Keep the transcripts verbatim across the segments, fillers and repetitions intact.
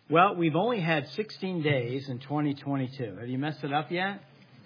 Well, we've only had sixteen days in twenty twenty-two. Have you messed it up yet?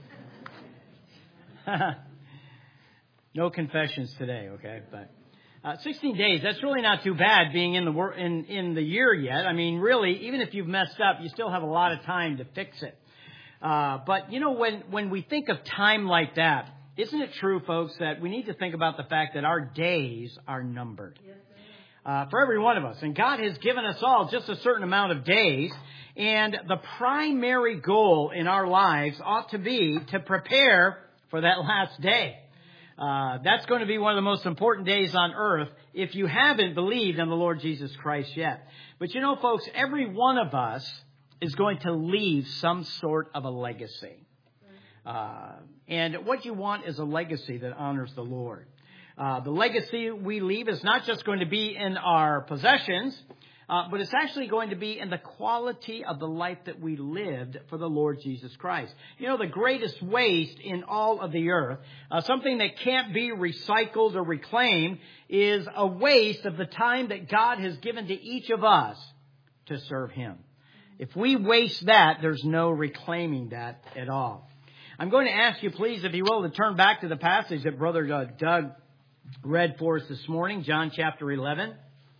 No confessions today, okay? But uh, sixteen days, that's really not too bad being in the wor- in in the year yet. I mean, really, even if you've messed up, you still have a lot of time to fix it. Uh, but, you know, when, when we think of time like that, isn't it true, folks, that we need to think about the fact that our days are numbered? Yes, uh, for every one of us. And God has given us all just a certain amount of days. And the primary goal in our lives ought to be to prepare for that last day. Uh, that's going to be one of the most important days on earth if you haven't believed in the Lord Jesus Christ yet. But you know, folks, every one of us is going to leave some sort of a legacy. Uh, and what you want is a legacy that honors the Lord. Uh, the legacy we leave is not just going to be in our possessions, uh, but it's actually going to be in the quality of the life that we lived for the Lord Jesus Christ. You know, the greatest waste in all of the earth, uh, something that can't be recycled or reclaimed, is a waste of the time that God has given to each of us to serve Him. If we waste that, there's no reclaiming that at all. I'm going to ask you, please, if you will, to turn back to the passage that Brother uh, Doug read for us this morning, John chapter eleven.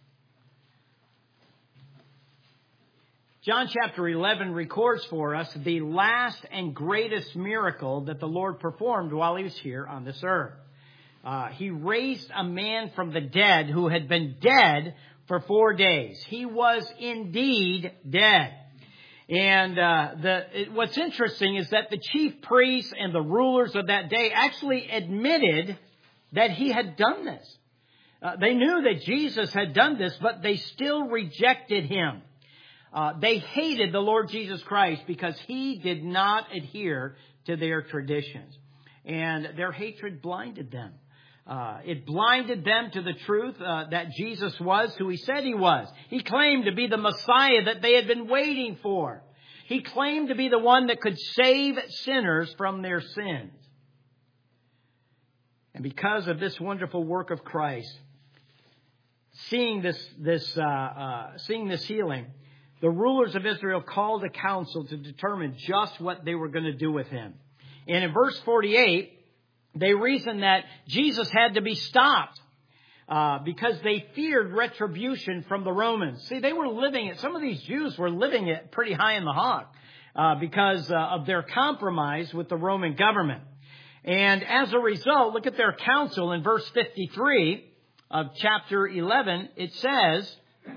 John chapter eleven records for us the last and greatest miracle that the Lord performed while He was here on this earth. Uh, he raised a man from the dead who had been dead for four days. He was indeed dead. And uh, the it, what's interesting is that the chief priests and the rulers of that day actually admitted that He had done this. Uh, they knew that Jesus had done this, but they still rejected Him. Uh, they hated the Lord Jesus Christ because He did not adhere to their traditions. And their hatred blinded them. Uh, it blinded them to the truth uh, that Jesus was who He said He was. He claimed to be the Messiah that they had been waiting for. He claimed to be the one that could save sinners from their sins. And because of this wonderful work of Christ, seeing this, this, uh, uh, seeing this healing, the rulers of Israel called a council to determine just what they were going to do with Him. And in verse forty-eight, they reasoned that Jesus had to be stopped uh, because they feared retribution from the Romans. See, they were living it. Some of these Jews were living it pretty high in the hog uh, because uh, of their compromise with the Roman government. And as a result, look at their counsel in verse fifty-three of chapter eleven. It says,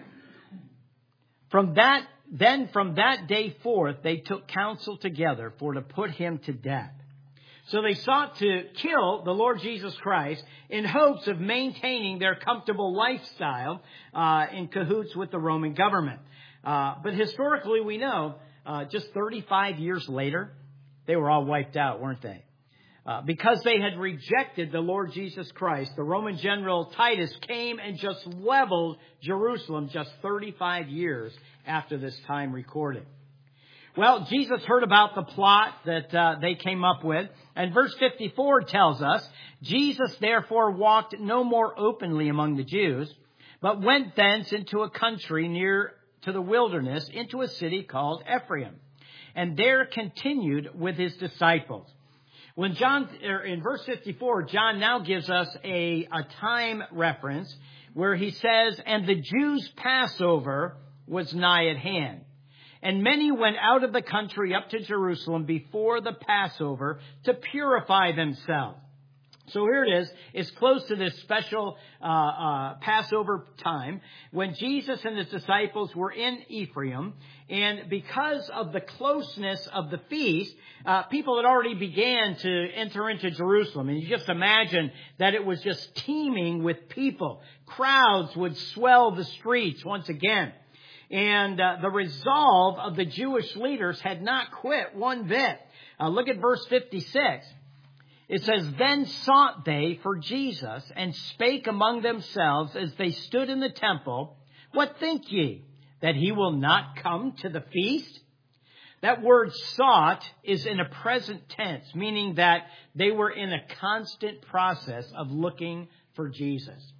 "From that then from that day forth they took counsel together for to put Him to death." So they sought to kill the Lord Jesus Christ in hopes of maintaining their comfortable lifestyle uh, in cahoots with the Roman government. Uh, but historically, we know uh, just thirty-five years later, they were all wiped out, weren't they? Uh, because they had rejected the Lord Jesus Christ, the Roman general Titus came and just leveled Jerusalem just thirty-five years after this time recorded. Well, Jesus heard about the plot that uh, they came up with. And verse fifty-four tells us, Jesus therefore walked no more openly among the Jews, but went thence into a country near to the wilderness, into a city called Ephraim, and there continued with His disciples. When John, er, in verse fifty-four, John now gives us a, a time reference where he says, "And the Jews' Passover was nigh at hand. And many went out of the country up to Jerusalem before the Passover to purify themselves." So here it is. It's close to this special uh, uh, Passover time when Jesus and His disciples were in Ephraim. And because of the closeness of the feast, uh, people had already began to enter into Jerusalem. And you just imagine that it was just teeming with people. Crowds would swell the streets once again. And uh, the resolve of the Jewish leaders had not quit one bit. Uh, look at verse fifty-six. It says, "Then sought they for Jesus, and spake among themselves as they stood in the temple, What think ye, that He will not come to the feast?" That word sought is in a present tense, meaning that they were in a constant process of looking for Jesus.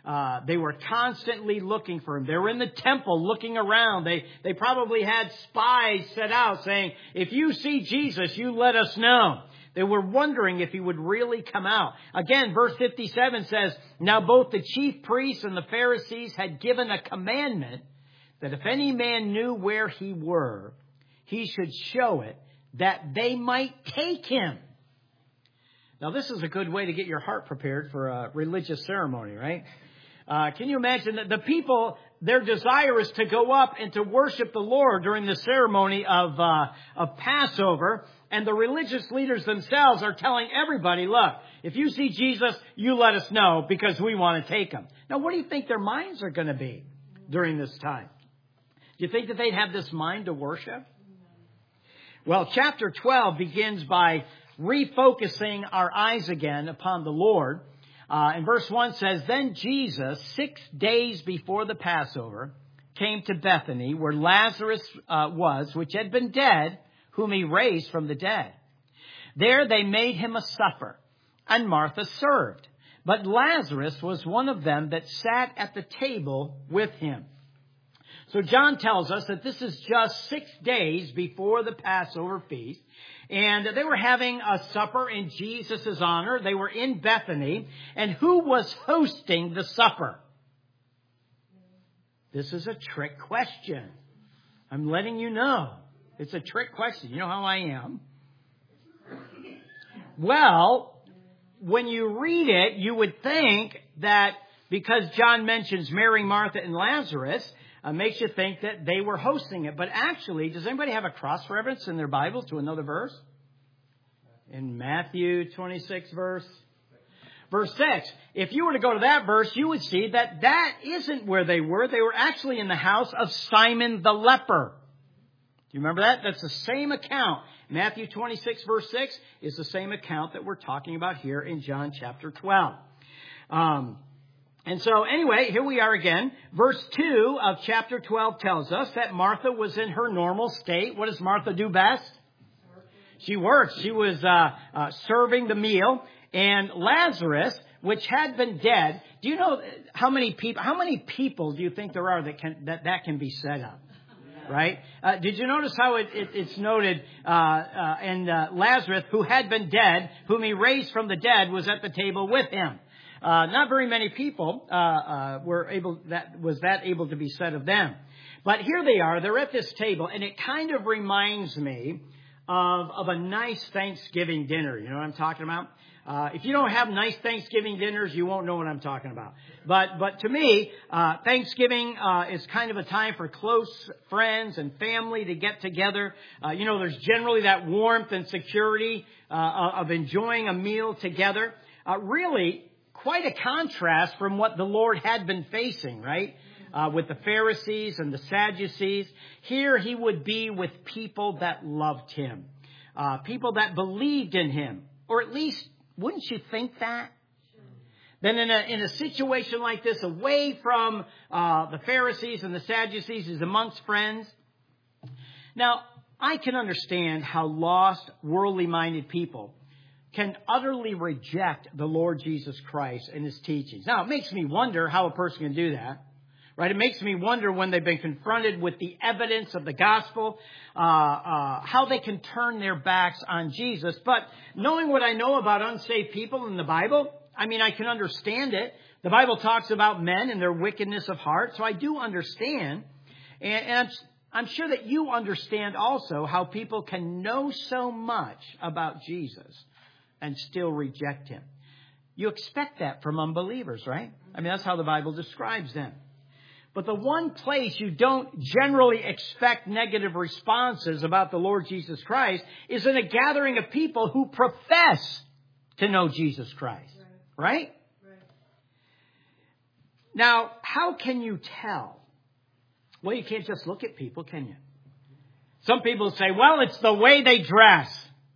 Uh, they were constantly looking for him. They were in the temple looking around. They, they probably had spies set out saying, if you see Jesus, you let us know. They were wondering if he would really come out. Again, verse fifty-seven says, now both the chief priests and the Pharisees had given a commandment that if any man knew where he were, he should show it, that they might take him. Now, this is a good way to get your heart prepared for a religious ceremony, right? Uh, can you imagine that the people, their desire is to go up and to worship the Lord during the ceremony of, uh, of Passover. And the religious leaders themselves are telling everybody, look, if you see Jesus, you let us know because we want to take him. Now, what do you think their minds are going to be during this time? Do you think that they'd have this mind to worship? Well, chapter twelve begins by refocusing our eyes again upon the Lord. Uh, and verse one says, then Jesus, six days before the Passover, came to Bethany, where Lazarus uh, was, which had been dead, whom he raised from the dead. There they made him a supper, and Martha served. But Lazarus was one of them that sat at the table with him. So John tells us that this is just six days before the Passover feast. And they were having a supper in Jesus' honor. They were in Bethany. And who was hosting the supper? This is a trick question. I'm letting you know. It's a trick question. You know how I am. Well, when you read it, you would think that because John mentions Mary, Martha, and Lazarus, Uh, makes you think that they were hosting it. But actually, does anybody have a cross-reference in their Bible to another verse? In Matthew twenty-six, verse verse six. If you were to go to that verse, you would see that that isn't where they were. They were actually in the house of Simon the leper. Do you remember that? That's the same account. Matthew twenty-six, verse six is the same account that we're talking about here in John chapter twelve. Um And so anyway, here we are again. Verse two of chapter twelve tells us that Martha was in her normal state. What does Martha do best? She works. She was uh, uh, serving the meal. And Lazarus, which had been dead, do you know how many people, how many people do you think there are that can, that, that can be set up? Right? Uh, did you notice how it, it, it's noted, uh, uh, and uh, Lazarus, who had been dead, whom he raised from the dead, was at the table with him. Uh, not very many people uh, uh, were able that was that able to be said of them, but here they are. They're at this table, and it kind of reminds me of of a nice Thanksgiving dinner. You know what I'm talking about? Uh, if you don't have nice Thanksgiving dinners, you won't know what I'm talking about. But but to me, uh, Thanksgiving uh, is kind of a time for close friends and family to get together. Uh, you know, there's generally that warmth and security uh, of enjoying a meal together. Uh, really. Quite a contrast from what the Lord had been facing, right? Uh, with the Pharisees and the Sadducees. Here he would be with people that loved him. Uh, people that believed in him. Or at least, wouldn't you think that? Then in a, in a situation like this, away from uh, the Pharisees and the Sadducees, he's amongst friends. Now, I can understand how lost, worldly-minded people can utterly reject the Lord Jesus Christ and his teachings. Now, it makes me wonder how a person can do that, right? It makes me wonder when they've been confronted with the evidence of the gospel, uh, uh, how they can turn their backs on Jesus. But knowing what I know about unsaved people in the Bible, I mean, I can understand it. The Bible talks about men and their wickedness of heart, so I do understand. And, and I'm, I'm sure that you understand also how people can know so much about Jesus and still reject him. You expect that from unbelievers, right? I mean, that's how the Bible describes them. But the one place you don't generally expect negative responses about the Lord Jesus Christ is in a gathering of people who profess to know Jesus Christ, right? Right? Right. Now, how can you tell? Well, you can't just look at people, can you? Some people say, well, it's the way they dress.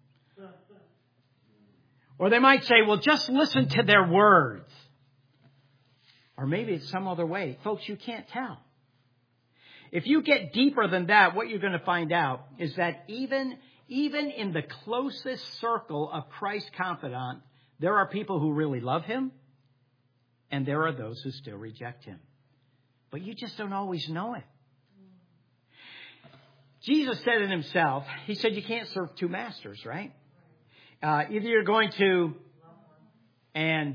Or they might say, well, just listen to their words. Or maybe it's some other way. Folks, you can't tell. If you get deeper than that, what you're going to find out is that even, even in the closest circle of Christ's confidant, there are people who really love him. And there are those who still reject him. But you just don't always know it. Jesus said it himself. He said you can't serve two masters, right? Uh, either you're going to and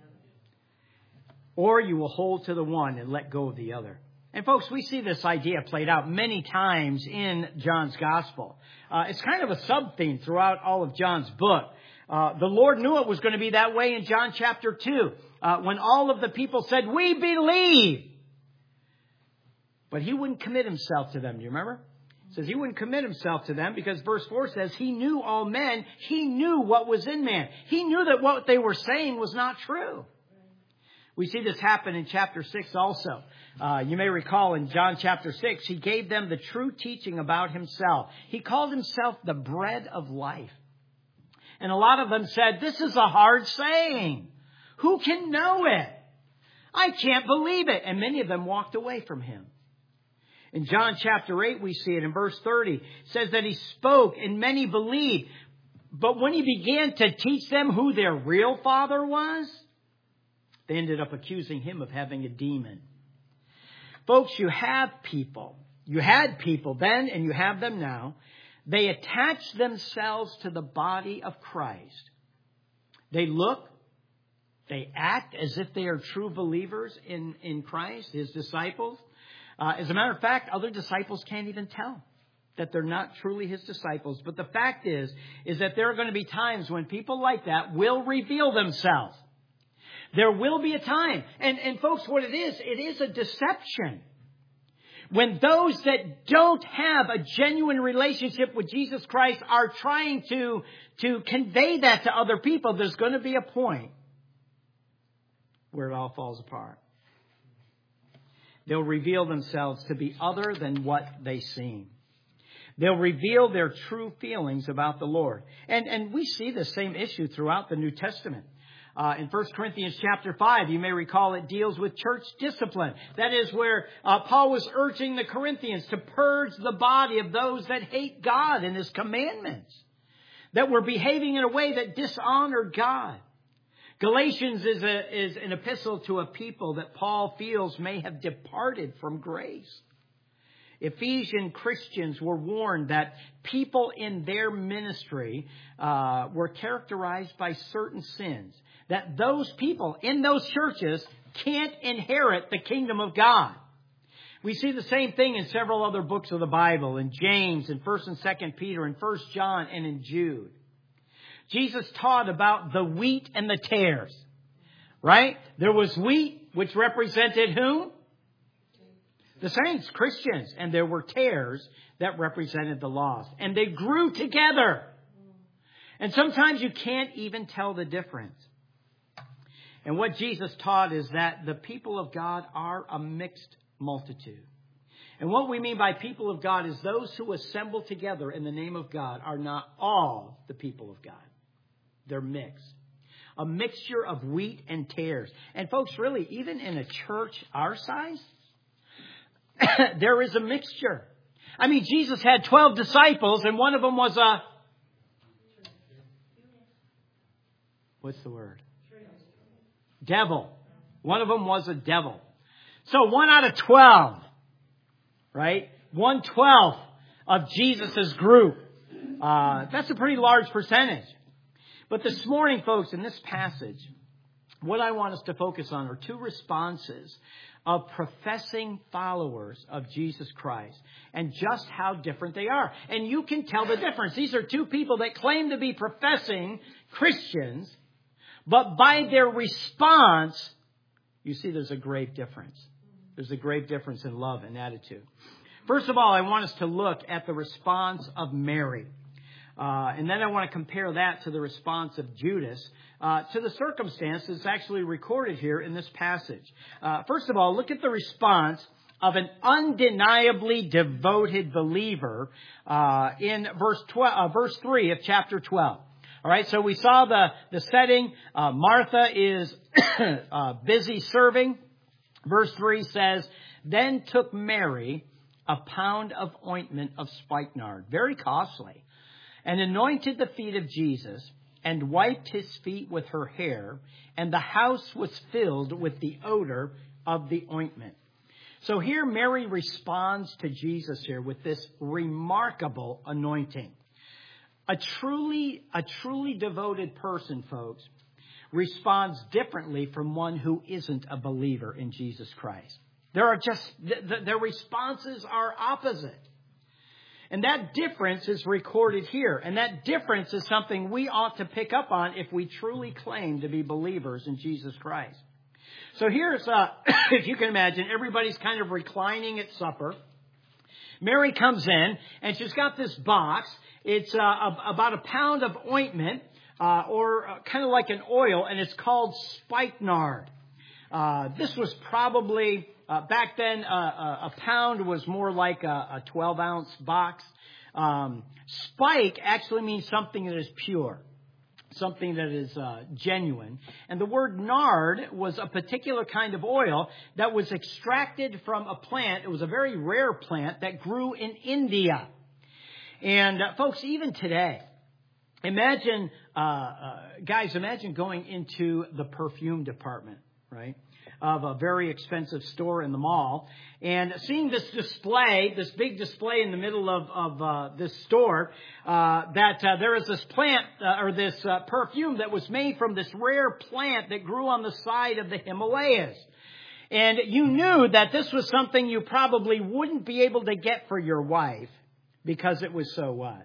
or you will hold to the one and let go of the other. And folks, we see this idea played out many times in John's gospel. Uh, it's kind of a sub-theme throughout all of John's book. Uh, the Lord knew it was going to be that way in John chapter two, uh, when all of the people said, "We believe." But he wouldn't commit himself to them. Do you remember? It says he wouldn't commit himself to them because verse four says he knew all men. He knew what was in man. He knew that what they were saying was not true. We see this happen in chapter six also. Uh, you may recall in John chapter six, he gave them the true teaching about himself. He called himself the bread of life. And a lot of them said, "This is a hard saying. Who can know it? I can't believe it." And many of them walked away from him. In John chapter eight, we see it in verse thirty. It says that he spoke and many believed. But when he began to teach them who their real father was, they ended up accusing him of having a demon. Folks, you have people. You had people then and you have them now. They attach themselves to the body of Christ. They look, they act as if they are true believers in, in Christ, his disciples. Uh, as a matter of fact, other disciples can't even tell that they're not truly his disciples. But the fact is, is that there are going to be times when people like that will reveal themselves. There will be a time. And, and folks, what it is, it is a deception. When those that don't have a genuine relationship with Jesus Christ are trying to, to convey that to other people, there's going to be a point where it all falls apart. They'll reveal themselves to be other than what they seem. They'll reveal their true feelings about the Lord. And, and we see the same issue throughout the New Testament. Uh, in First Corinthians chapter five, you may recall it deals with church discipline. That is where uh, Paul was urging the Corinthians to purge the body of those that hate God and his commandments, that were behaving in a way that dishonored God. Galatians is, a, is an epistle to a people that Paul feels may have departed from grace. Ephesian Christians were warned that people in their ministry uh, were characterized by certain sins, that those people in those churches can't inherit the kingdom of God. We see the same thing in several other books of the Bible, in James, in First and Second Peter, in First John, and in Jude. Jesus taught about the wheat and the tares, right? There was wheat, which represented whom? The saints, Christians. And there were tares that represented the lost. And they grew together. And sometimes you can't even tell the difference. And what Jesus taught is that the people of God are a mixed multitude. And what we mean by people of God is those who assemble together in the name of God are not all the people of God. They're mixed. A mixture of wheat and tares. And folks, really, even in a church our size, there is a mixture. I mean, Jesus had twelve disciples and one of them was a... What's the word? Devil. One of them was a devil. So one out of twelve, right? One twelfth of Jesus' group. Uh, that's a pretty large percentage. But this morning, folks, in this passage, what I want us to focus on are two responses of professing followers of Jesus Christ and just how different they are. And you can tell the difference. These are two people that claim to be professing Christians, but by their response, you see there's a grave difference. There's a grave difference in love and attitude. First of all, I want us to look at the response of Mary. Uh, and then I want to compare that to the response of Judas, uh, to the circumstance that's actually recorded here in this passage. Uh, first of all, look at the response of an undeniably devoted believer uh, in verse twelve, uh, verse three of chapter twelve. All right, so we saw the, the setting. Uh, Martha is uh, busy serving. Verse three says, "Then took Mary a pound of ointment of spikenard," very costly, "and anointed the feet of Jesus and wiped his feet with her hair, and the house was filled with the odor of the ointment. So here Mary responds to Jesus here with this remarkable anointing. A truly, a truly devoted person, folks, responds differently from one who isn't a believer in Jesus Christ. There are just, their responses are opposite. And that difference is recorded here. And that difference is something we ought to pick up on if we truly claim to be believers in Jesus Christ. So here's, uh, if you can imagine, everybody's kind of reclining at supper. Mary comes in, and she's got this box. It's uh, about a pound of ointment, uh, or uh, kind of like an oil, and it's called spikenard. Uh, this was probably, uh, back then, uh, a pound was more like a twelve-ounce box. Um, spike actually means something that is pure, something that is uh, genuine. And the word nard was a particular kind of oil that was extracted from a plant. It was a very rare plant that grew in India. And uh, folks, even today, imagine, uh, uh, guys, imagine going into the perfume department, right, of a very expensive store in the mall, and seeing this display, this big display in the middle of, of uh, this store, uh, that uh, there is this plant, uh, or this uh, perfume that was made from this rare plant that grew on the side of the Himalayas. And you knew that this was something you probably wouldn't be able to get for your wife because it was so what?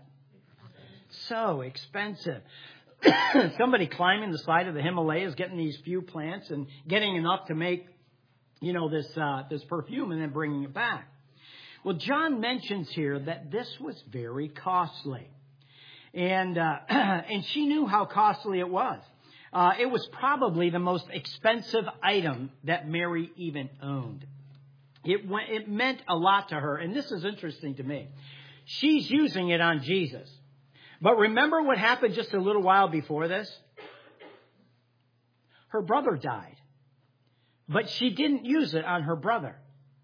So expensive. Somebody climbing the side of the Himalayas, getting these few plants and getting enough to make, you know, this uh, this perfume and then bringing it back. Well, John mentions here that this was very costly, and uh, and she knew how costly it was. Uh, it was probably the most expensive item that Mary even owned. It went, it meant a lot to her, and this is interesting to me. She's using it on Jesus. But remember what happened just a little while before this? Her brother died. But she didn't use it on her brother.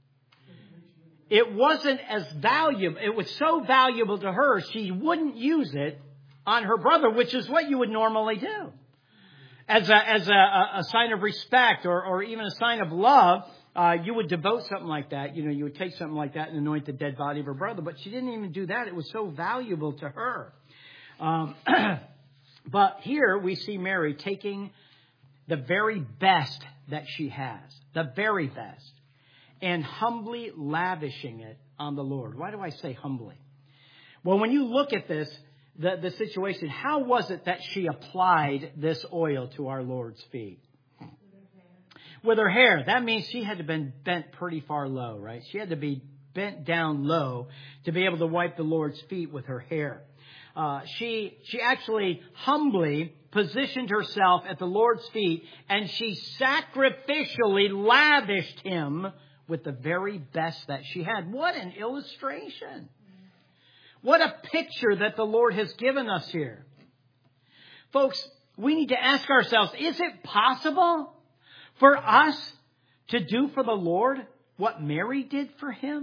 It wasn't as valuable. It was so valuable to her, she wouldn't use it on her brother, which is what you would normally do. As a, as a, a sign of respect or, or even a sign of love, uh, you would devote something like that. You know, you would take something like that and anoint the dead body of her brother. But she didn't even do that. It was so valuable to her. Um, but here we see Mary taking the very best that she has, the very best, and humbly lavishing it on the Lord. Why do I say humbly? Well, when you look at this, the, the situation, how was it that she applied this oil to our Lord's feet? With her hair. That means she had to have been bent pretty far low, right? She had to be bent down low to be able to wipe the Lord's feet with her hair. Uh, she she actually humbly positioned herself at the Lord's feet, and she sacrificially lavished him with the very best that she had. What an illustration. What a picture that the Lord has given us here. Folks, we need to ask ourselves, is it possible for us to do for the Lord what Mary did for him?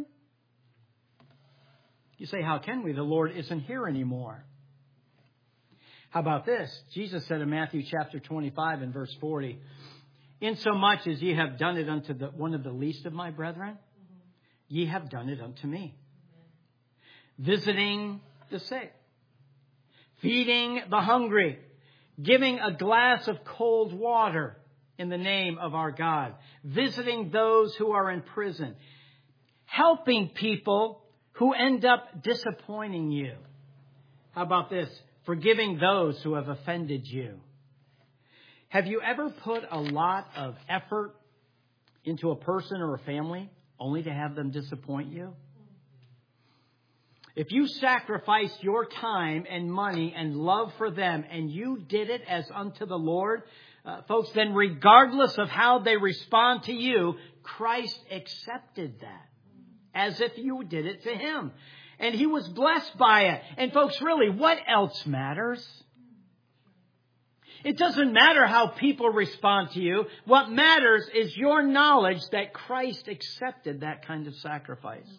You say, how can we? The Lord isn't here anymore. How about this? Jesus said in Matthew chapter twenty-five and verse forty, insomuch as ye have done it unto the, one of the least of my brethren, ye have done it unto me. Visiting the sick, feeding the hungry, giving a glass of cold water in the name of our God, visiting those who are in prison, helping people who end up disappointing you. How about this? Forgiving those who have offended you. Have you ever put a lot of effort into a person or a family only to have them disappoint you? If you sacrificed your time and money and love for them and you did it as unto the Lord, uh, folks, then regardless of how they respond to you, Christ accepted that. As if you did it to him. And he was blessed by it. And folks, really, what else matters? It doesn't matter how people respond to you. What matters is your knowledge that Christ accepted that kind of sacrifice.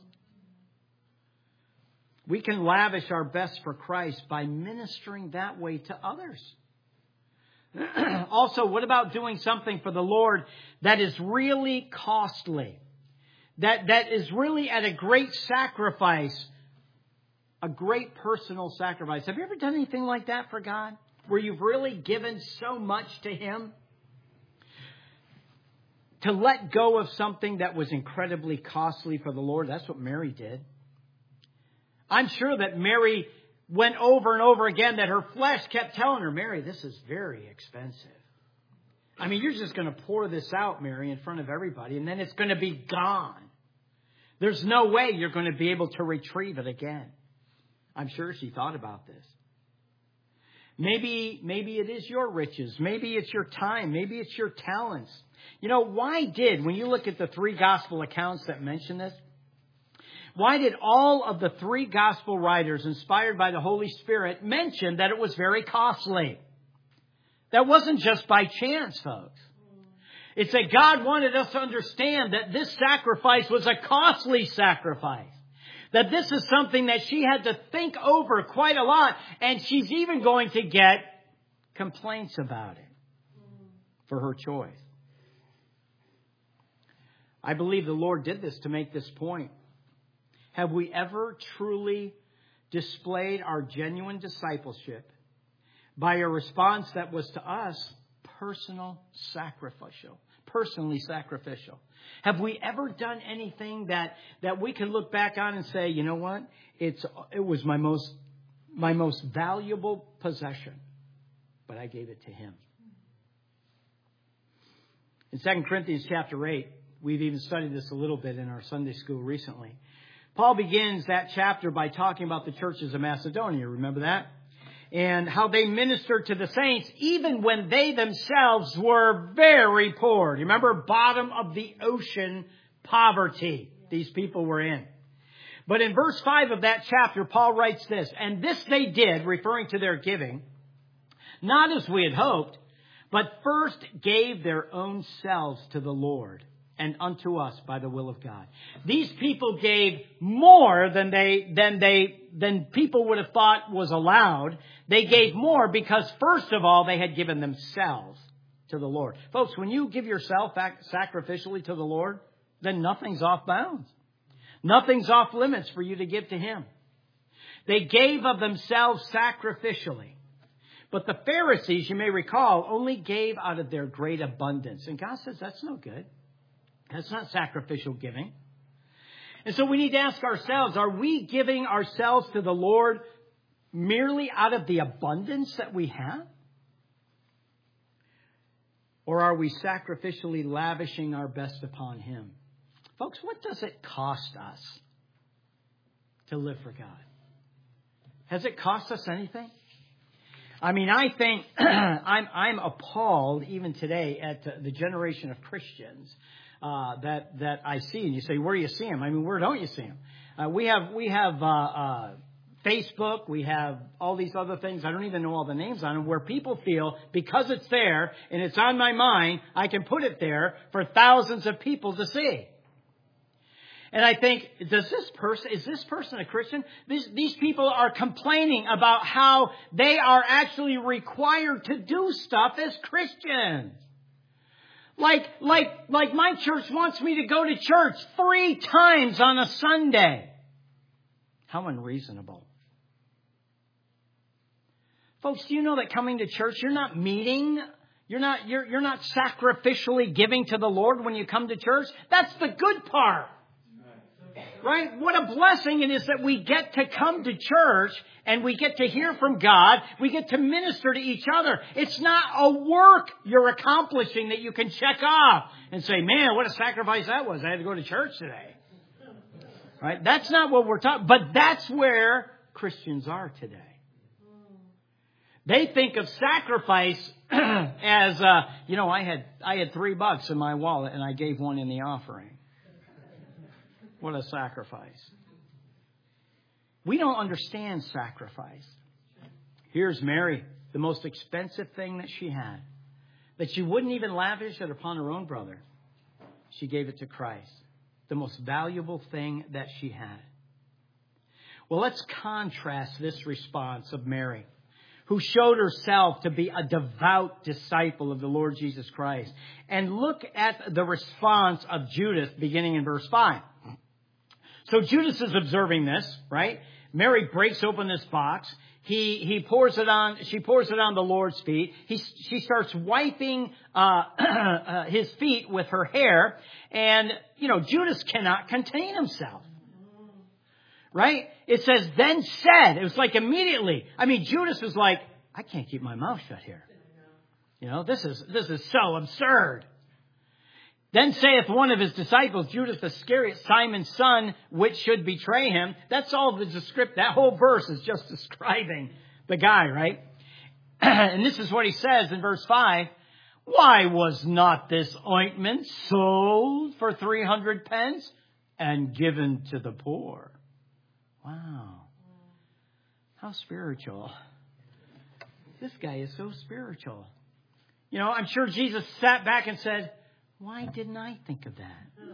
We can lavish our best for Christ by ministering that way to others. Also, what about doing something for the Lord that is really costly? That, that is really at a great sacrifice, a great personal sacrifice. Have you ever done anything like that for God? Where you've really given so much to Him? To let go of something that was incredibly costly for the Lord. That's what Mary did. I'm sure that Mary went over and over again that her flesh kept telling her, Mary, this is very expensive. I mean, you're just going to pour this out, Mary, in front of everybody, and then it's going to be gone. There's no way you're going to be able to retrieve it again. I'm sure she thought about this. Maybe, maybe it is your riches. Maybe it's your time. Maybe it's your talents. You know, why did, when you look at the three gospel accounts that mention this, why did all of the three gospel writers inspired by the Holy Spirit mention that it was very costly? That wasn't just by chance, folks. It's that God wanted us to understand that this sacrifice was a costly sacrifice. That this is something that she had to think over quite a lot. And she's even going to get complaints about it for her choice. I believe the Lord did this to make this point. Have we ever truly displayed our genuine discipleship by a response that was to us personal sacrificial, personally sacrificial? Have we ever done anything that, that we can look back on and say, you know what? It's, it was my most, my most valuable possession, but I gave it to Him. In Second Corinthians chapter eight, we've even studied this a little bit in our Sunday school recently. Paul begins that chapter by talking about the churches of Macedonia. Remember that? And how they ministered to the saints even when they themselves were very poor. You remember, bottom of the ocean poverty these people were in. But in verse five of that chapter, Paul writes this, and this they did, referring to their giving, not as we had hoped, but first gave their own selves to the Lord and unto us by the will of God. These people gave more than they, than they, than people would have thought was allowed. They gave more because, first of all, they had given themselves to the Lord. Folks, when you give yourself sacrificially to the Lord, then nothing's off bounds. Nothing's off limits for you to give to Him. They gave of themselves sacrificially. But the Pharisees, you may recall, only gave out of their great abundance. And God says that's no good. That's not sacrificial giving. And so we need to ask ourselves, are we giving ourselves to the Lord merely out of the abundance that we have? Or are we sacrificially lavishing our best upon Him? Folks, what does it cost us to live for God? Has it cost us anything? I mean, I think I'm, I'm appalled even today at the generation of Christians Uh, that that I see. And you say, where do you see them? I mean, where don't you see them? Uh, we have we have uh, uh, Facebook. We have all these other things. I don't even know all the names on them. Where people feel because it's there and it's on my mind, I can put it there for thousands of people to see. And I think, does this person is this person a Christian? These these people are complaining about how they are actually required to do stuff as Christians. Like, like, like my church wants me to go to church three times on a Sunday. How unreasonable. Folks, do you know that coming to church, you're not meeting, you're not, you're, you're not sacrificially giving to the Lord when you come to church? That's the good part. Right? What a blessing it is that we get to come to church and we get to hear from God. We get to minister to each other. It's not a work you're accomplishing that you can check off and say, man, what a sacrifice that was. I had to go to church today. Right? That's not what we're talking. But that's where Christians are today. They think of sacrifice as, uh, you know, I had, I had three bucks in my wallet and I gave one in the offering. What a sacrifice. We don't understand sacrifice. Here's Mary, the most expensive thing that she had, that she wouldn't even lavish it upon her own brother. She gave it to Christ, the most valuable thing that she had. Well, let's contrast this response of Mary who showed herself to be a devout disciple of the Lord Jesus Christ. And look at the response of Judas beginning in verse five. So Judas is observing this, right? Mary breaks open this box. He, he pours it on, she pours it on the Lord's feet. He, she starts wiping, uh, uh, his feet with her hair. And, you know, Judas cannot contain himself. Right? It says, then said. It was like immediately. I mean, Judas was like, I can't keep my mouth shut here. You know, this is, this is so absurd. Then saith one of his disciples, Judas Iscariot, Simon's son, which should betray him. That's all the descript. That whole verse is just describing the guy, right? And this is what he says in verse five. Why was not this ointment sold for three hundred pence and given to the poor? Wow. How spiritual. This guy is so spiritual. You know, I'm sure Jesus sat back and said, why didn't I think of that?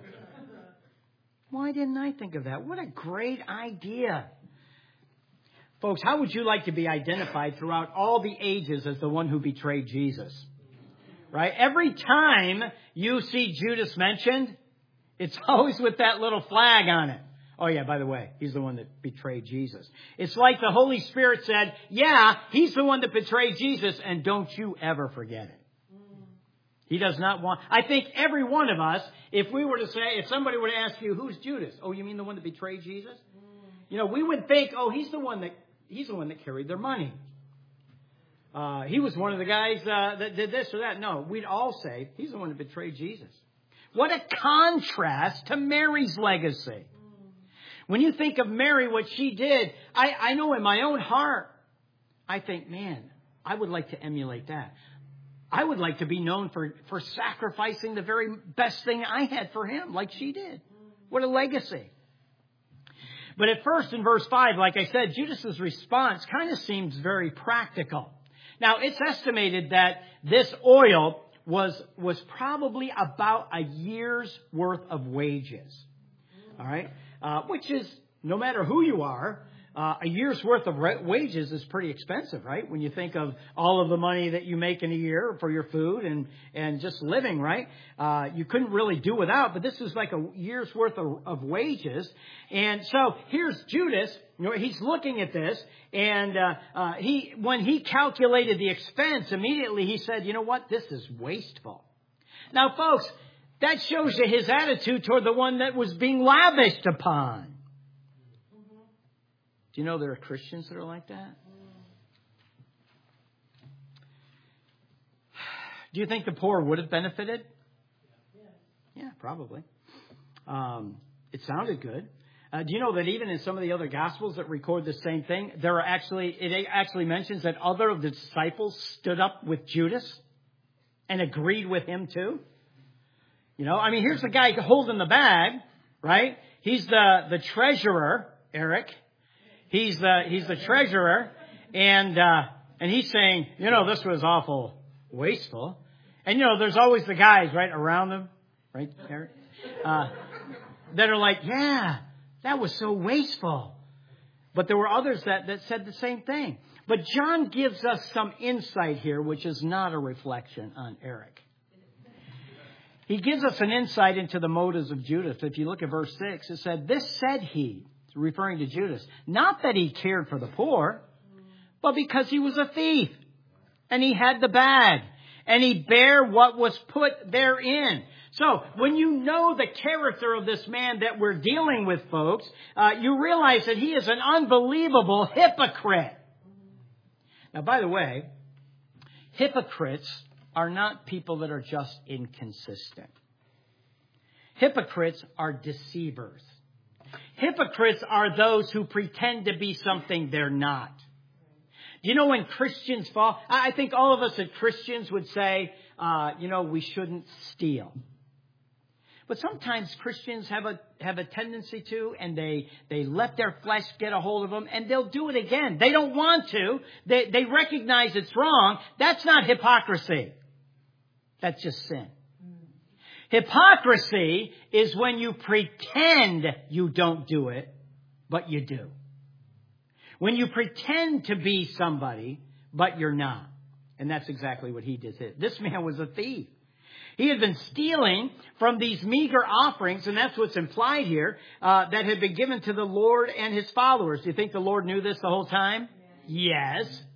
Why didn't I think of that? What a great idea. Folks, how would you like to be identified throughout all the ages as the one who betrayed Jesus? Right? Every time you see Judas mentioned, it's always with that little flag on it. Oh yeah, by the way, he's the one that betrayed Jesus. It's like the Holy Spirit said, yeah, he's the one that betrayed Jesus, and don't you ever forget it. He does not want... I think every one of us, if we were to say, if somebody were to ask you, who's Judas? Oh, you mean the one that betrayed Jesus? You know, we would think, oh, he's the one that he's the one that carried their money. Uh, he was one of the guys uh, that did this or that. No, we'd all say, he's the one that betrayed Jesus. What a contrast to Mary's legacy. When you think of Mary, what she did, I, I know in my own heart, I think, man, I would like to emulate that. I would like to be known for, for sacrificing the very best thing I had for him, like she did. What a legacy. But at first, in verse five, like I said, Judas's response kind of seems very practical. Now, it's estimated that this oil was, was probably about a year's worth of wages. All right? Uh, which is, no matter who you are, uh, a year's worth of re- wages is pretty expensive, right? When you think of all of the money that you make in a year for your food and, and just living, right? Uh, you couldn't really do without, but this is like a year's worth of, of wages. And so here's Judas, you know, he's looking at this, and uh, uh, he, when he calculated the expense, immediately he said, you know what? This is wasteful. Now, folks, that shows you his attitude toward the one that was being lavished upon. Do you know there are Christians that are like that? Do you think the poor would have benefited? Yeah, probably. Um, it sounded good. Uh, do you know that even in some of the other Gospels that record the same thing, there are actually it actually mentions that other of the disciples stood up with Judas and agreed with him too? You know, I mean, here's the guy holding the bag, right? He's the, the treasurer, Eric. He's the, he's the treasurer. And, uh, and he's saying, you know, this was awful wasteful. And, you know, there's always the guys right around them, right, Eric? Uh, that are like, yeah, that was so wasteful. But there were others that, that said the same thing. But John gives us some insight here, which is not a reflection on Eric. He gives us an insight into the motives of Judas. If you look at verse six, it said, this said he, referring to Judas, not that he cared for the poor, but because he was a thief, and he had the bag, and he bare what was put therein. So, when you know the character of this man that we're dealing with, folks, uh, you realize that he is an unbelievable hypocrite. Now, by the way, hypocrites are not people that are just inconsistent. Hypocrites are deceivers. Hypocrites are those who pretend to be something they're not. Do you know when Christians fall? I think all of us as Christians would say, uh, you know, we shouldn't steal. But sometimes Christians have a have a tendency to, and they, they let their flesh get a hold of them, and they'll do it again. They don't want to. They, they recognize it's wrong. That's not hypocrisy. That's just sin. Hypocrisy is when you pretend you don't do it, but you do. When you pretend to be somebody, but you're not. And that's exactly what he did. This man was a thief. He had been stealing from these meager offerings, and that's what's implied here, uh, that had been given to the Lord and his followers. Do you think the Lord knew this the whole time? Yes. yes.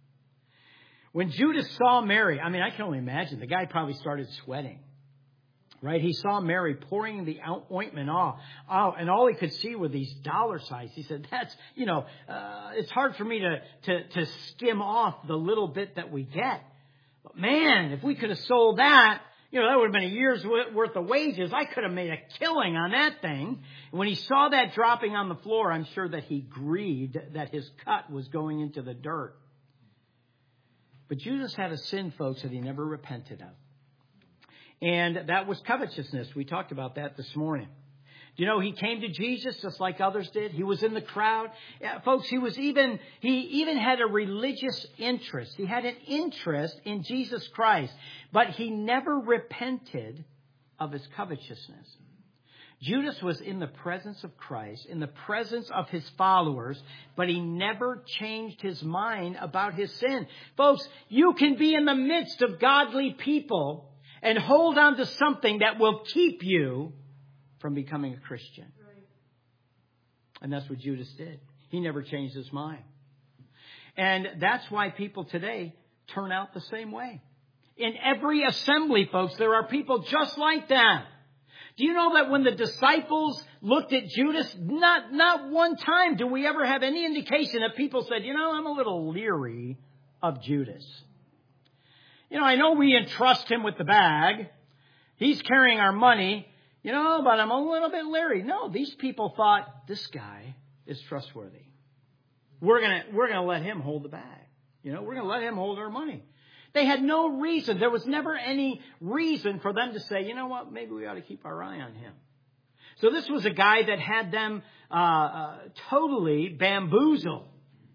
When Judas saw Mary, I mean, I can only imagine, the guy probably started sweating. Right? He saw Mary pouring the ointment off. Oh, and all he could see were these dollar signs. He said, that's, you know, uh, it's hard for me to, to, to skim off the little bit that we get. But man, if we could have sold that, you know, that would have been a year's worth of wages. I could have made a killing on that thing. And when he saw that dropping on the floor, I'm sure that he grieved that his cut was going into the dirt. But Judas had a sin, folks, that he never repented of. And that was covetousness. We talked about that this morning. You know, he came to Jesus just like others did. He was in the crowd. Yeah, folks, he was even, he even had a religious interest. He had an interest in Jesus Christ, but he never repented of his covetousness. Judas was in the presence of Christ, in the presence of his followers, but he never changed his mind about his sin. Folks, you can be in the midst of godly people and hold on to something that will keep you from becoming a Christian. And that's what Judas did. He never changed his mind. And that's why people today turn out the same way. In every assembly, folks, there are people just like that. Do you know that when the disciples looked at Judas, not, not one time do we ever have any indication that people said, you know, I'm a little leery of Judas. You know, I know we entrust him with the bag. He's carrying our money, you know, but I'm a little bit leery. No, these people thought this guy is trustworthy. We're going to, we're going to let him hold the bag. You know, we're going to let him hold our money. They had no reason. There was never any reason for them to say, you know what, maybe we ought to keep our eye on him. So this was a guy that had them uh, uh, totally bamboozled.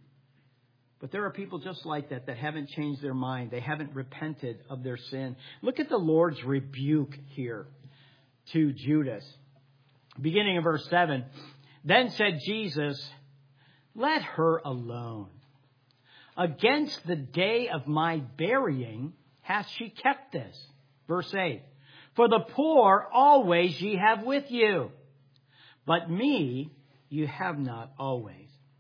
But there are people just like that that haven't changed their mind. They haven't repented of their sin. Look at the Lord's rebuke here to Judas. Beginning of verse seven. Then said Jesus, let her alone. Against the day of my burying hath she kept this. Verse eight. For the poor always ye have with you, but me you have not always.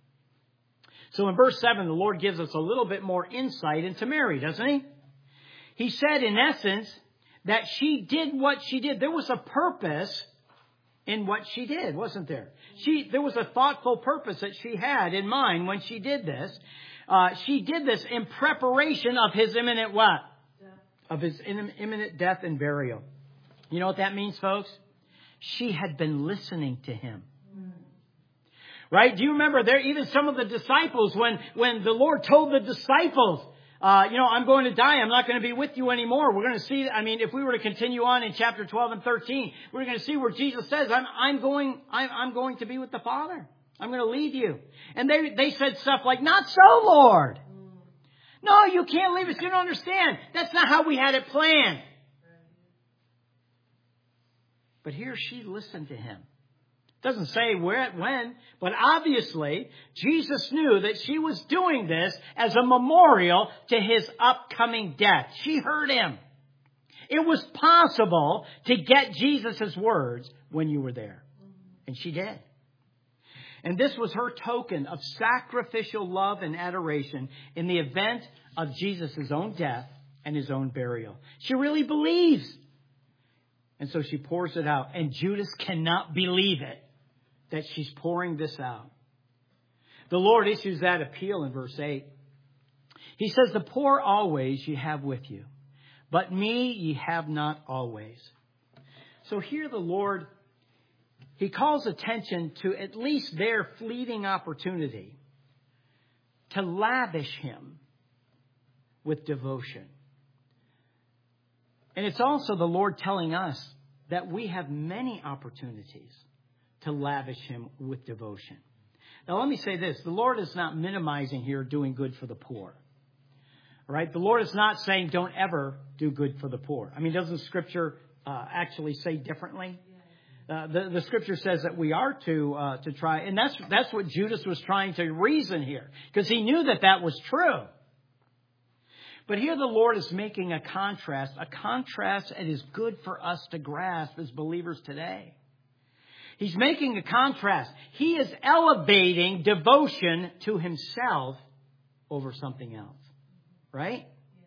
So in verse seven, the Lord gives us a little bit more insight into Mary, doesn't he? He said, in essence, that she did what she did. There was a purpose in what she did, wasn't there? She, there was a thoughtful purpose that she had in mind when she did this. Uh, she did this in preparation of his imminent what? Death. Of his imminent death and burial. You know what that means, folks? She had been listening to him. Right? Do you remember there, even some of the disciples, when, when the Lord told the disciples, uh, you know, I'm going to die. I'm not going to be with you anymore. We're going to see, I mean, if we were to continue on in chapter twelve and thirteen, we're going to see where Jesus says, I'm, I'm going, I'm, I'm going to be with the Father. I'm going to leave you. And they, they said stuff like, not so, Lord. No, you can't leave us. You don't understand. That's not how we had it planned. But here she listened to him. Doesn't say where, when, but obviously Jesus knew that she was doing this as a memorial to his upcoming death. She heard him. It was possible to get Jesus' words when you were there. And she did. And this was her token of sacrificial love and adoration in the event of Jesus' own death and his own burial. She really believes. And so she pours it out. And Judas cannot believe it, that she's pouring this out. The Lord issues that appeal in verse eight. He says, the poor always ye have with you, but me ye have not always. So here the Lord, he calls attention to at least their fleeting opportunity to lavish him with devotion. And it's also the Lord telling us that we have many opportunities to lavish him with devotion. Now, let me say this. The Lord is not minimizing here doing good for the poor. All right? The Lord is not saying don't ever do good for the poor. I mean, doesn't Scripture uh, actually say differently? Uh, the, the scripture says that we are to uh, to try, and that's that's what Judas was trying to reason here, because he knew that that was true. But here the Lord is making a contrast, a contrast that is good for us to grasp as believers today. He's making a contrast. He is elevating devotion to himself over something else, right?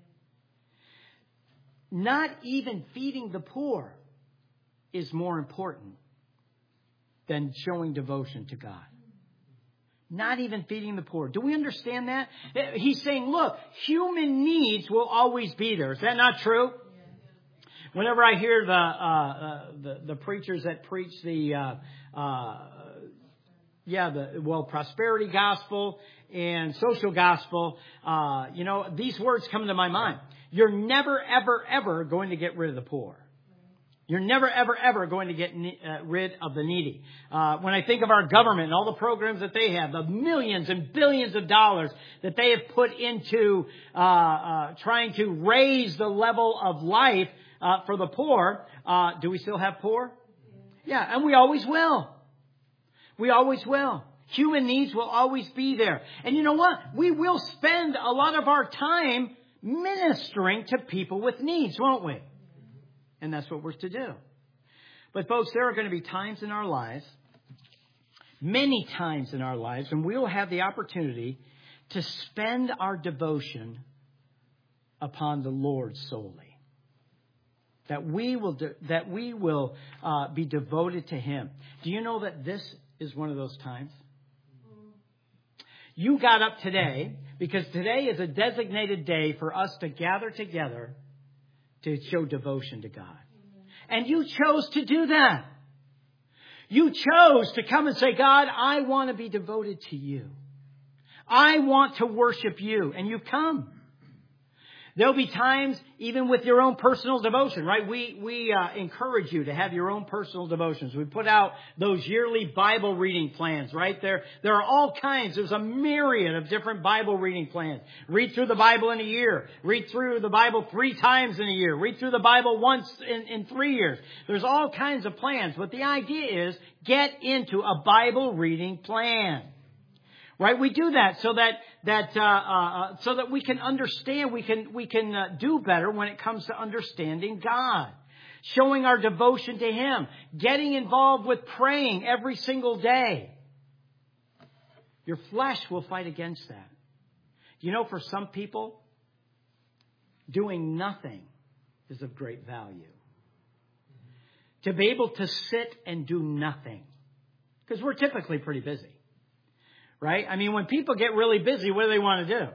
Not even feeding the poor is more important than showing devotion to God. Not even feeding the poor. Do we understand that? He's saying, look, human needs will always be there. Is that not true? Whenever I hear the uh, uh, the, the preachers that preach the uh, uh, yeah the well prosperity gospel and social gospel, uh, you know, these words come to my mind. You're never ever ever going to get rid of the poor. You're never, ever, ever going to get uh, rid of the needy. Uh, when I think of our government and all the programs that they have, the millions and billions of dollars that they have put into uh, uh, trying to raise the level of life uh, for the poor, uh, do we still have poor? Yeah, and we always will. We always will. Human needs will always be there. And you know what? We will spend a lot of our time ministering to people with needs, won't we? And that's what we're to do. But folks, there are going to be times in our lives, many times in our lives, when we will have the opportunity to spend our devotion upon the Lord solely. That we will de- that we will uh, be devoted to Him. Do you know that this is one of those times? You got up today because today is a designated day for us to gather together to show devotion to God. And you chose to do that. You chose to come and say, God, I want to be devoted to you. I want to worship you. And you come. There'll be times, even with your own personal devotion, right? We we uh, encourage you to have your own personal devotions. We put out those yearly Bible reading plans, right? There, there are all kinds. There's a myriad of different Bible reading plans. Read through the Bible in a year. Read through the Bible three times in a year. Read through the Bible once in, in three years. There's all kinds of plans. But the idea is get into a Bible reading plan. Right, we do that so that that uh, uh, so that we can understand, we can we can uh, do better when it comes to understanding God, showing our devotion to Him, getting involved with praying every single day. Your flesh will fight against that. You know, for some people, doing nothing is of great value. To be able to sit and do nothing, because we're typically pretty busy. Right? I mean, when people get really busy, what do they want to do?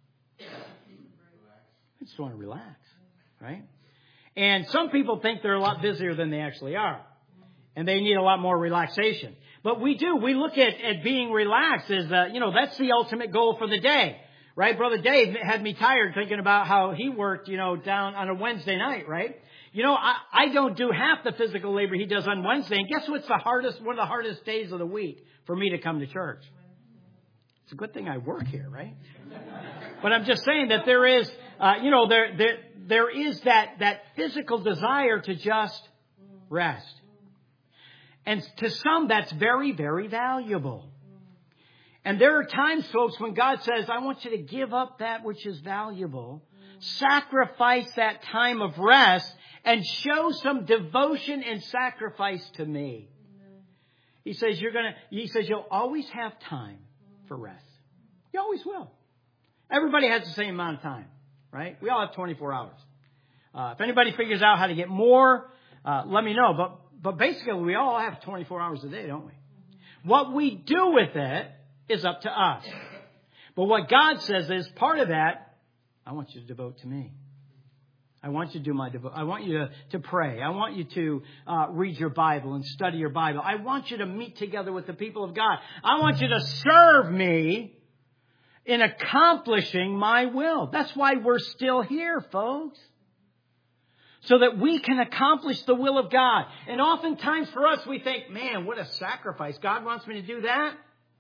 They just want to relax. Right? And some people think they're a lot busier than they actually are. And they need a lot more relaxation. But we do. We look at, at being relaxed as, uh, you know, that's the ultimate goal for the day. Right? Brother Dave had me tired thinking about how he worked, you know, down on a Wednesday night, right? You know, I, I don't do half the physical labor he does on Wednesday. And guess what's the hardest, one of the hardest days of the week for me to come to church? It's a good thing I work here, right? But I'm just saying that there is, uh, you know, there, there, there is that, that physical desire to just rest. And to some, that's very, very valuable. And there are times, folks, when God says, I want you to give up that which is valuable, sacrifice that time of rest, and show some devotion and sacrifice to me. He says, you're going to, he says, you'll always have time for rest. You always will. Everybody has the same amount of time, right? We all have twenty-four hours. Uh, if anybody figures out how to get more, uh, let me know. But but basically, we all have twenty-four hours a day, don't we? What we do with it is up to us. But what God says is part of that, I want you to devote to me. I want you to do my devo- I want you to, to pray. I want you to uh, read your Bible and study your Bible. I want you to meet together with the people of God. I want you to serve me in accomplishing my will. That's why we're still here, folks. So that we can accomplish the will of God. And oftentimes for us, we think, man, what a sacrifice. God wants me to do that.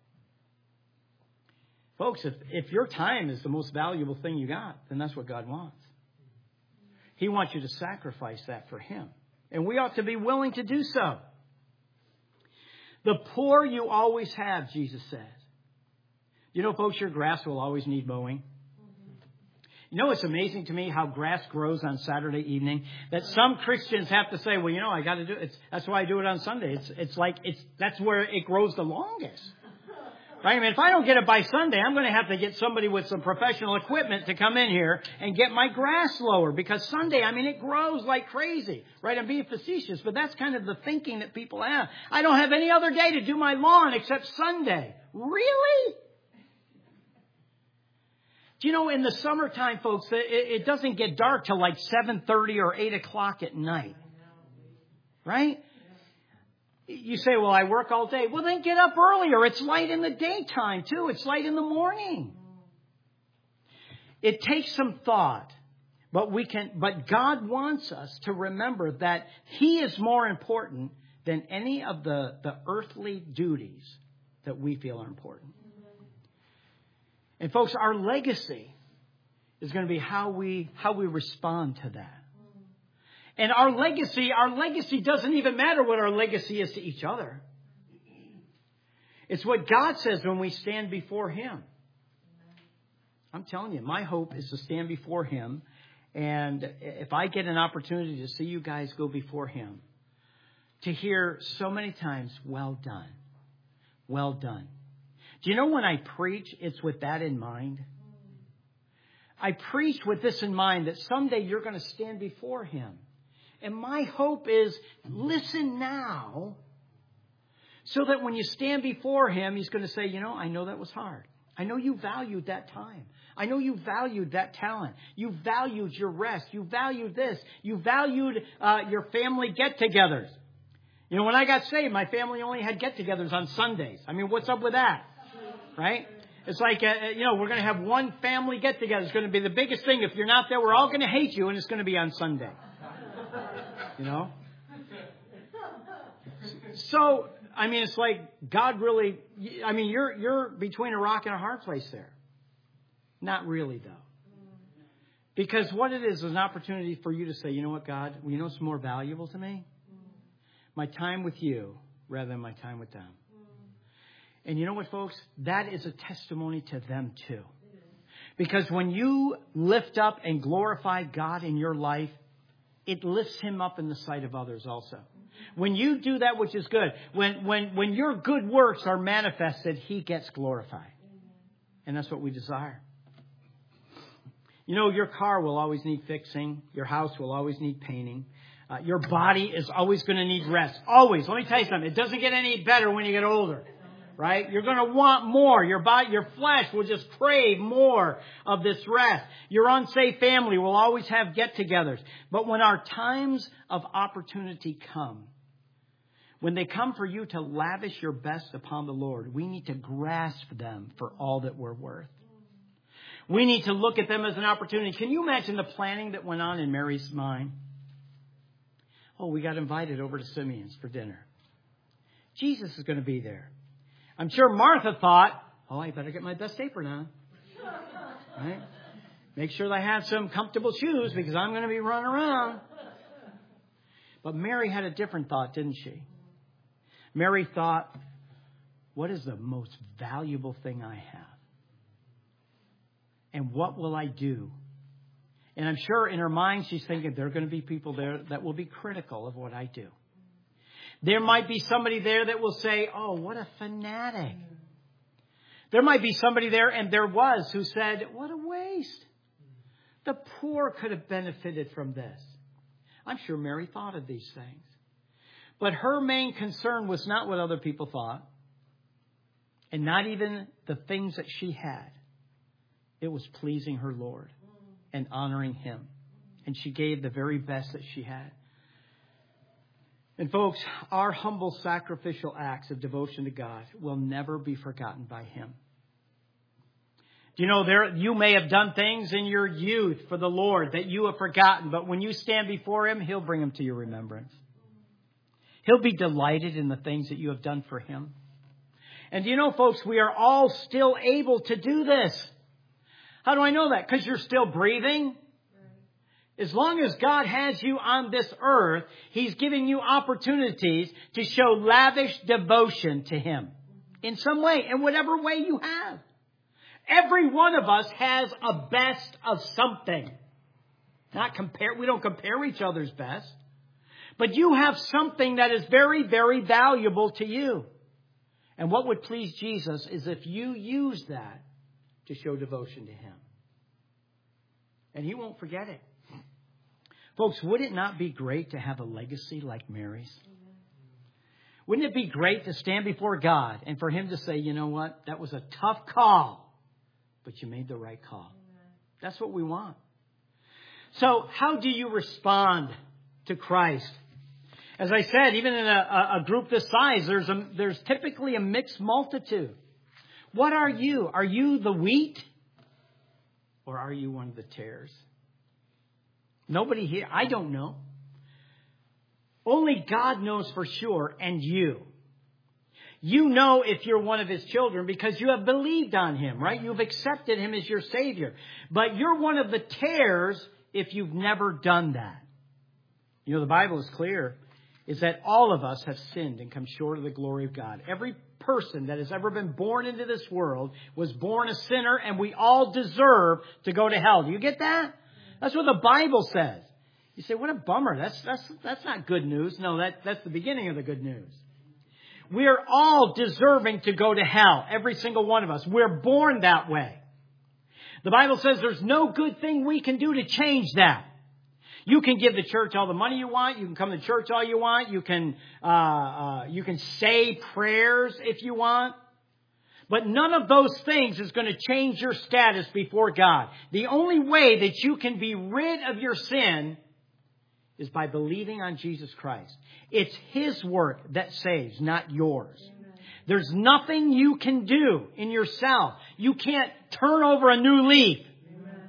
Folks, if, if your time is the most valuable thing you got, then that's what God wants. He wants you to sacrifice that for Him. And we ought to be willing to do so. The poor you always have, Jesus says. You know, folks, your grass will always need mowing. You know, it's amazing to me how grass grows on Saturday evening. That some Christians have to say, well, you know, I got to do it. It's, that's why I do it on Sunday. It's it's like it's that's where it grows the longest. Right? I mean, if I don't get it by Sunday, I'm going to have to get somebody with some professional equipment to come in here and get my grass lower. Because Sunday, I mean, it grows like crazy. Right? I'm being facetious, but that's kind of the thinking that people have. I don't have any other day to do my lawn except Sunday. Really? Do you know, in the summertime, folks, it, it doesn't get dark till like seven thirty or eight o'clock at night. Right? You say, well, I work all day. Well, then get up earlier. It's light in the daytime, too. It's light in the morning. It takes some thought. But we can. But God wants us to remember that He is more important than any of the, the earthly duties that we feel are important. And folks, our legacy is going to be how we how we respond to that. And our legacy, our legacy doesn't even matter what our legacy is to each other. It's what God says when we stand before Him. I'm telling you, my hope is to stand before Him. And if I get an opportunity to see you guys go before Him, to hear so many times, well done, well done. Do you know when I preach, it's with that in mind? I preach with this in mind, that someday you're going to stand before Him. And my hope is, listen now, so that when you stand before Him, He's going to say, you know, I know that was hard. I know you valued that time. I know you valued that talent. You valued your rest. You valued this. You valued uh, your family get-togethers. You know, when I got saved, my family only had get-togethers on Sundays. I mean, what's up with that? Right? It's like, uh, you know, we're going to have one family get-together. It's going to be the biggest thing. If you're not there, we're all going to hate you, and it's going to be on Sunday. You know? So, I mean, it's like God really, I mean, you're you're between a rock and a hard place there. Not really, though. Because what it is is an opportunity for you to say, you know what, God, well, you know what's more valuable to me? My time with you rather than my time with them. And you know what, folks? That is a testimony to them, too. Because when you lift up and glorify God in your life, it lifts Him up in the sight of others also. When you do that which is good, when when when your good works are manifested, He gets glorified. And that's what we desire. You know, your car will always need fixing. Your house will always need painting. Uh, your body is always going to need rest. Always. Let me tell you something. It doesn't get any better when you get older. Right? You're going to want more. Your body, your flesh will just crave more of this rest. Your unsafe family will always have get-togethers. But when our times of opportunity come, when they come for you to lavish your best upon the Lord, we need to grasp them for all that we're worth. We need to look at them as an opportunity. Can you imagine the planning that went on in Mary's mind? Oh, we got invited over to Simeon's for dinner. Jesus is going to be there. I'm sure Martha thought, oh, I better get my best apron on. Right? Make sure I have some comfortable shoes because I'm going to be running around. But Mary had a different thought, didn't she? Mary thought, what is the most valuable thing I have? And what will I do? And I'm sure in her mind she's thinking, there are going to be people there that will be critical of what I do. There might be somebody there that will say, oh, what a fanatic. There might be somebody there, and there was, who said, what a waste. The poor could have benefited from this. I'm sure Mary thought of these things. But her main concern was not what other people thought, and not even the things that she had. It was pleasing her Lord and honoring Him. And she gave the very best that she had. And folks, our humble sacrificial acts of devotion to God will never be forgotten by Him. Do you know, there you may have done things in your youth for the Lord that you have forgotten, but when you stand before Him, He'll bring them to your remembrance. He'll be delighted in the things that you have done for Him. And do you know, folks, we are all still able to do this. How do I know that? Because you're still breathing. As long as God has you on this earth, He's giving you opportunities to show lavish devotion to Him. In some way, in whatever way you have. Every one of us has a best of something. Not compare, we don't compare each other's best. But you have something that is very, very valuable to you. And what would please Jesus is if you use that to show devotion to Him. And He won't forget it. Folks, would it not be great to have a legacy like Mary's? Wouldn't it be great to stand before God and for Him to say, you know what, that was a tough call, but you made the right call. That's what we want. So how do you respond to Christ? As I said, even in a, a group this size, there's a, there's typically a mixed multitude. What are you? Are you the wheat? Or are you one of the tares? Nobody here, I don't know. Only God knows for sure, and you. You know if you're one of His children because you have believed on Him, right? You've accepted Him as your Savior. But you're one of the tares if you've never done that. You know, the Bible is clear, is that all of us have sinned and come short of the glory of God. Every person that has ever been born into this world was born a sinner, and we all deserve to go to hell. Do you get that? That's what the Bible says. You say, what a bummer. That's, that's, that's not good news. No, that, that's the beginning of the good news. We are all deserving to go to hell. Every single one of us. We're born that way. The Bible says there's no good thing we can do to change that. You can give the church all the money you want. You can come to church all you want. You can, uh, uh, you can say prayers if you want. But none of those things is going to change your status before God. The only way that you can be rid of your sin is by believing on Jesus Christ. It's His work that saves, not yours. Amen. There's nothing you can do in yourself. You can't turn over a new leaf. Amen.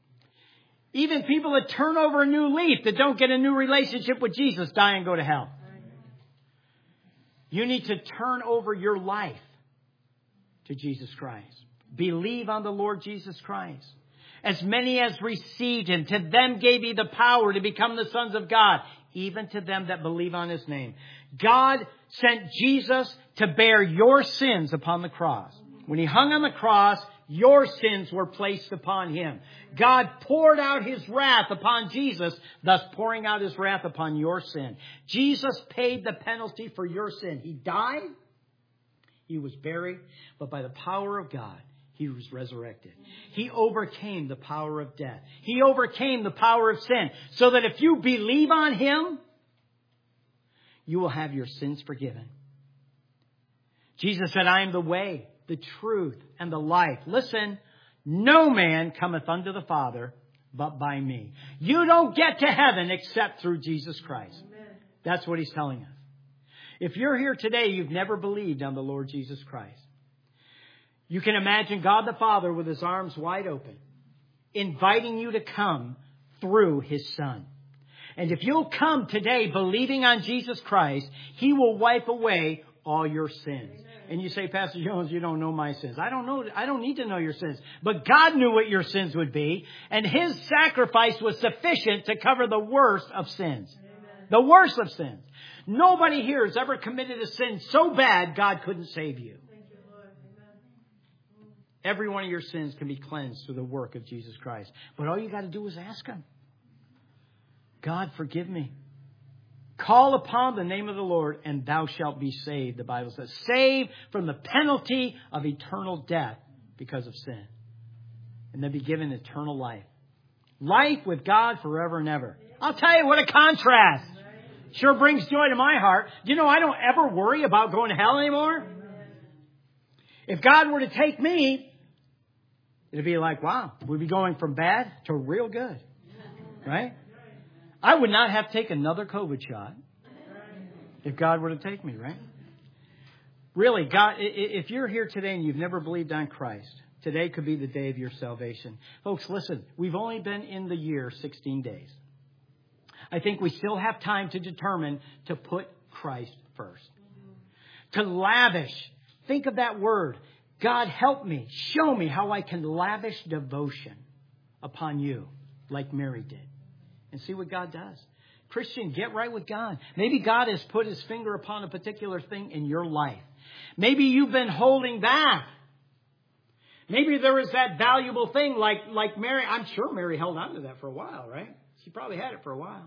Even people that turn over a new leaf, that don't get a new relationship with Jesus, die and go to hell. Amen. You need to turn over your life to Jesus Christ. Believe on the Lord Jesus Christ. As many as received Him, to them gave He the power to become the sons of God, even to them that believe on His name. God sent Jesus to bear your sins upon the cross. When He hung on the cross, your sins were placed upon Him. God poured out His wrath upon Jesus, thus pouring out His wrath upon your sin. Jesus paid the penalty for your sin. He died. He was buried. But by the power of God, He was resurrected. He overcame the power of death. He overcame the power of sin. So that if you believe on Him, you will have your sins forgiven. Jesus said, I am the way, the truth, and the life. Listen, no man cometh unto the Father but by me. You don't get to heaven except through Jesus Christ. Amen. That's what He's telling us. If you're here today, you've never believed on the Lord Jesus Christ. You can imagine God the Father with His arms wide open, inviting you to come through His Son. And if you'll come today believing on Jesus Christ, He will wipe away all your sins. Amen. And you say, Pastor Jones, you don't know my sins. I don't know. I don't need to know your sins. But God knew what your sins would be. And His sacrifice was sufficient to cover the worst of sins. Amen. The worst of sins. Nobody here has ever committed a sin so bad God couldn't save you. Every one of your sins can be cleansed through the work of Jesus Christ. But all you got to do is ask Him. God, forgive me. Call upon the name of the Lord and thou shalt be saved, the Bible says. Saved from the penalty of eternal death because of sin. And then be given eternal life. Life with God forever and ever. I'll tell you, what a contrast. Sure brings joy to my heart. You know, I don't ever worry about going to hell anymore. If God were to take me, it'd be like, wow, we'd be going from bad to real good. Right? I would not have to take another COVID shot if God were to take me, right? Really, God, if you're here today and you've never believed on Christ, today could be the day of your salvation. Folks, listen, we've only been in the year sixteen days. I think we still have time to determine to put Christ first. To lavish. Think of that word. God, help me. Show me how I can lavish devotion upon you like Mary did. and see what God does. Christian, get right with God. Maybe God has put His finger upon a particular thing in your life. Maybe you've been holding back. Maybe there was that valuable thing like, like Mary. I'm sure Mary held on to that for a while, right? She probably had it for a while.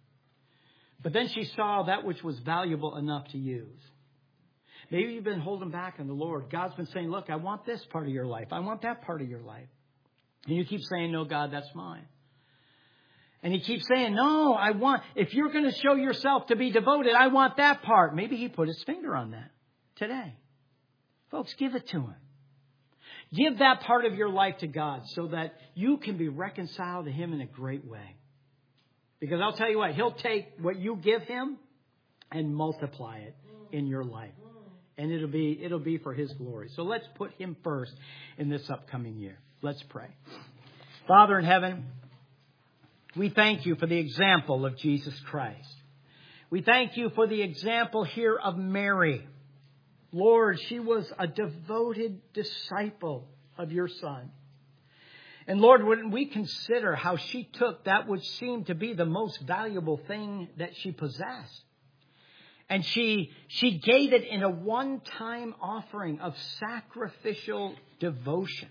But then she saw that which was valuable enough to use. Maybe you've been holding back on the Lord. God's been saying, look, I want this part of your life. I want that part of your life. And you keep saying, no, God, that's mine. And He keeps saying, no, I want, if you're going to show yourself to be devoted, I want that part. Maybe He put His finger on that today. Folks, give it to Him. Give that part of your life to God so that you can be reconciled to Him in a great way. Because I'll tell you what, He'll take what you give Him and multiply it in your life. And it'll be, it'll be for His glory. So let's put Him first in this upcoming year. Let's pray. Father in heaven, we thank You for the example of Jesus Christ. We thank You for the example here of Mary. Lord, she was a devoted disciple of Your Son. And Lord, when we consider how she took that which seemed to be the most valuable thing that she possessed, and she, she gave it in a one-time offering of sacrificial devotion.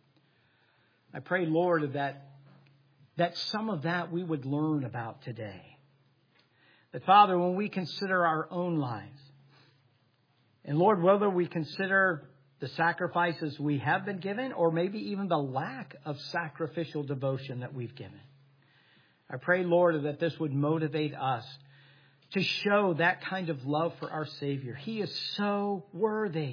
I pray, Lord, that, that some of that we would learn about today. That, Father, when we consider our own lives, and Lord, whether we consider the sacrifices we have been given or maybe even the lack of sacrificial devotion that we've given, I pray, Lord, that this would motivate us to show that kind of love for our Savior. He is so worthy.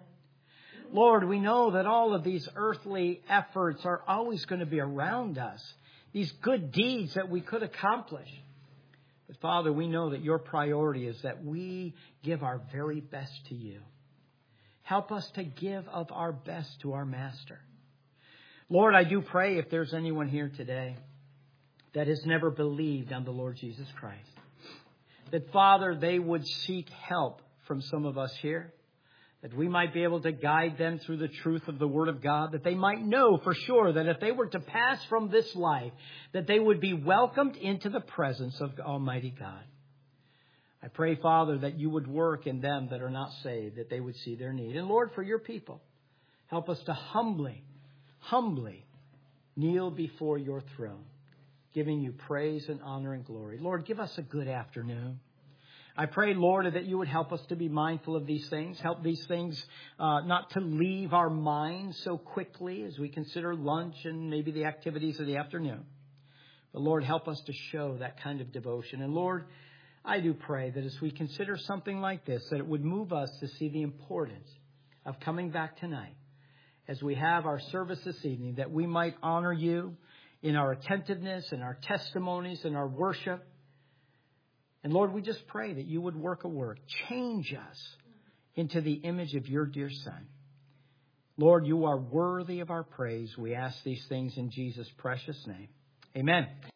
Lord, we know that all of these earthly efforts are always going to be around us, these good deeds that we could accomplish. But Father, we know that Your priority is that we give our very best to You. Help us to give of our best to our Master. Lord, I do pray if there's anyone here today that has never believed on the Lord Jesus Christ, that, Father, they would seek help from some of us here, that we might be able to guide them through the truth of the Word of God, that they might know for sure that if they were to pass from this life, that they would be welcomed into the presence of Almighty God. I pray, Father, that You would work in them that are not saved, that they would see their need. And Lord, for Your people, help us to humbly, humbly kneel before Your throne, giving You praise and honor and glory. Lord, give us a good afternoon. I pray, Lord, that You would help us to be mindful of these things. Help these things uh, not to leave our minds so quickly as we consider lunch and maybe the activities of the afternoon. But Lord, help us to show that kind of devotion. And Lord, I do pray that as we consider something like this, that it would move us to see the importance of coming back tonight as we have our service this evening, that we might honor You in our attentiveness, in our testimonies, in our worship. And Lord, we just pray that You would work a work. Change us into the image of Your dear Son. Lord, You are worthy of our praise. We ask these things in Jesus' precious name. Amen.